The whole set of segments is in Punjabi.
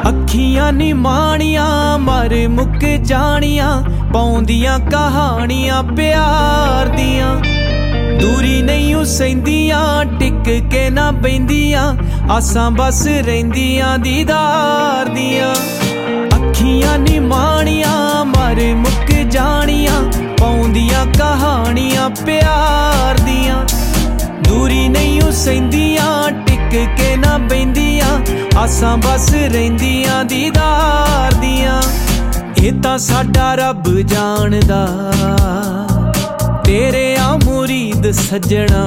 ਅੱਖੀਆਂ ਨੀ ਮਾਣੀਆਂ ਮਰ ਮੁੱਕ ਜਾਣੀਆਂ, ਪਾਉਂਦੀਆਂ ਕਹਾਣੀਆਂ ਪਿਆਰ ਦੀਆਂ। ਦੂਰੀ ਨਹੀਂ ਸਹਿੰਦੀਆਂ, ਟਿਕ ਕੇ ਨਾ ਬਹਿੰਦੀਆਂ, ਆਸਾਂ ਬਸ ਰਹਿੰਦੀਆਂ ਦੀਦਾਰ ਦੀਆਂ। ਅੱਖੀਆਂ ਨੀ ਮਾਣੀਆਂ ਮਰ ਮੁੱਕ ਜਾਣੀਆਂ, ਪਾਉਂਦੀਆਂ ਕਹਾਣੀਆਂ ਪਿਆਰ ਦੀਆਂ। ਦੂਰੀ ਨਹੀਂ ਸਹਿੰਦੀਆਂ, ਟਿਕ ਕੇ ਨਾ ਬਹਿੰਦੀਆਂ, ਆਸਾਂ ਬਸ ਰਹਿੰਦੀਆਂ ਦੀਦਾਰ ਦੀਆਂ। ਇਹ ਤਾਂ ਸਾਡਾ ਰੱਬ ਜਾਣਦਾ, ਤੇਰੇ ਆ ਮੁਰੀਦ ਸੱਜਣਾ।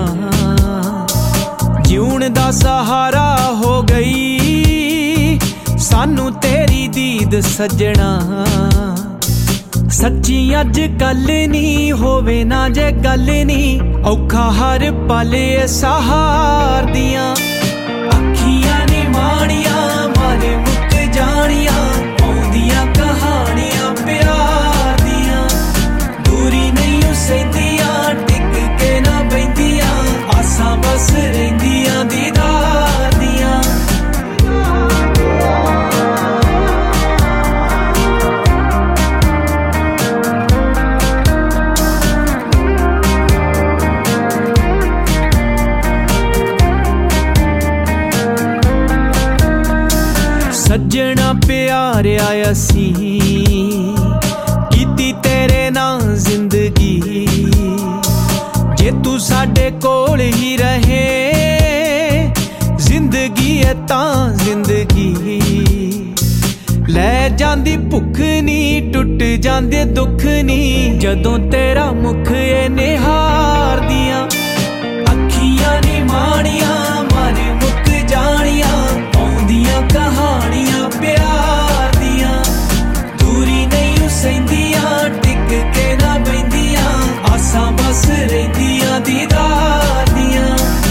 ਜਿਉਣ ਦਾ ਸਹਾਰਾ ਹੋ ਗਈ ਸਾਨੂੰ ਤੇਰੀ ਦੀਦ ਸੱਜਣਾ। ਸੱਚੀ ਅੱਜ ਕੱਲ ਨੀ ਹੋਵੇ ਨਾ ਜੇ ਗੱਲ ਨੀ, ਔਖਾ ਹਰ ਪਲ ਸਹਾਰਦੀਆਂ। ਅੱਖੀਆਂ ਨੀ ਮਾਣੀਆਂ ਮਰ ਮੁੱਕ ਜਾਣੀਆਂ, ਪਾਉਂਦੀਆਂ ਕਹਾਣੀਆਂ ਪਿਆਰ ਦੀਆਂ। ਦੂਰੀ ਨਹੀਂ ਸਹਿੰਦੀਆਂ, ਟਿਕ ਕੇ ਨਾ ਬਹਿੰਦੀਆਂ, ਆਸਾਂ ਬਸ ਰਹਿੰਦੀਆਂ ਦੀਦਾਰ ਦੀਆਂ। ਸੱਜਣਾ ਪਿਆਰਿਆ ਅਸੀਂ ਕੀਤੀ ਤੇਰੇ ਨਾਲ ਜ਼ਿੰਦਗੀ, ਜੇ ਤੂੰ ਸਾਡੇ ਕੋਲ ਹੀ ਰਹੇ ਜ਼ਿੰਦਗੀ ਹੈ ਤਾਂ ਜ਼ਿੰਦਗੀ। ਲੈ ਜਾਂਦੀ ਭੁੱਖ ਨੀ ਟੁੱਟ ਜਾਂਦੇ ਦੁੱਖ ਨੀ, ਜਦੋਂ ਤੇਰਾ ਮੁਖ ਨਿਹਾਰਦੀਆਂ। ਅੱਖੀਆਂ ਨੀ ਮਾਣੀਆਂ ਮਰ ਮੁੱਕ ਜਾਣੀਆਂ, ਪਾਉਂਦੀਆਂ ਕਹਾਣੀਆਂ ਪਿਆਰ ਦੀਆਂ। ਦੂਰੀ ਨਹੀਂ ਸਹਿੰਦੀਆਂ, ਟਿਕ ਕੇ ਨਾ ਬਹਿੰਦੀਆਂ, ਆਸਾਂ ਬਸ ਰਹਿੰਦੀਆਂ ਦੀਦਾਰ ਦੀਆਂ।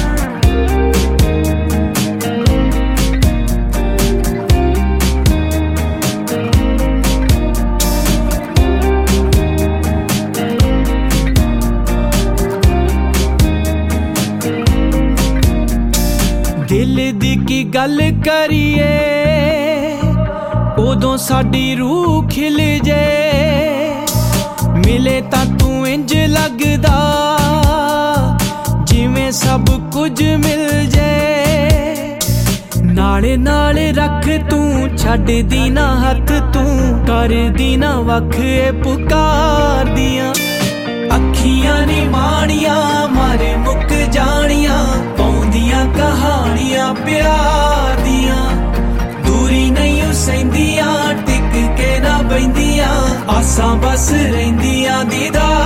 ਦਿਲ ਦੀ ਕੀ ਗੱਲ ਕਰੀਏ, ਉਦੋਂ ਸਾਡੀ ਰੂਹ ਖਿਲ ਜੇ। ਮਿਲੇ ਤਾਂ ਤੂੰ ਇੰਜ ਲੱਗਦਾ ਜਿਵੇਂ ਸਭ ਕੁਝ ਮਿਲ ਜੇ। ਨਾਲੇ ਨਾਲੇ ਰੱਖ ਤੂੰ, ਛੱਡਦੀ ਨਾ ਹੱਥ ਤੂੰ, ਕਰਦੀ ਨਾ ਵੱਖ ਇਹ ਪੁਕਾਰਦੀਆਂ। ਅੱਖੀਆਂ ਨੀ ਮਾਣੀਆਂ ਮਰ ਮੁੱਕ ਜਾਣੀਆਂ, ਪਾਉਂਦੀਆਂ ਕਹਾਣੀਆਂ ਪਿਆਰ ਦੀਆਂ। ਦੂਰੀ ਨਹੀਂ ਸਹਿੰਦੀਆਂ, ਟਿਕ ਕੇ ਨਾ ਬਹਿੰਦੀਆਂ, ਆਸਾਂ ਬਸ ਰਹਿੰਦੀਆਂ ਦੀਦਾਰ।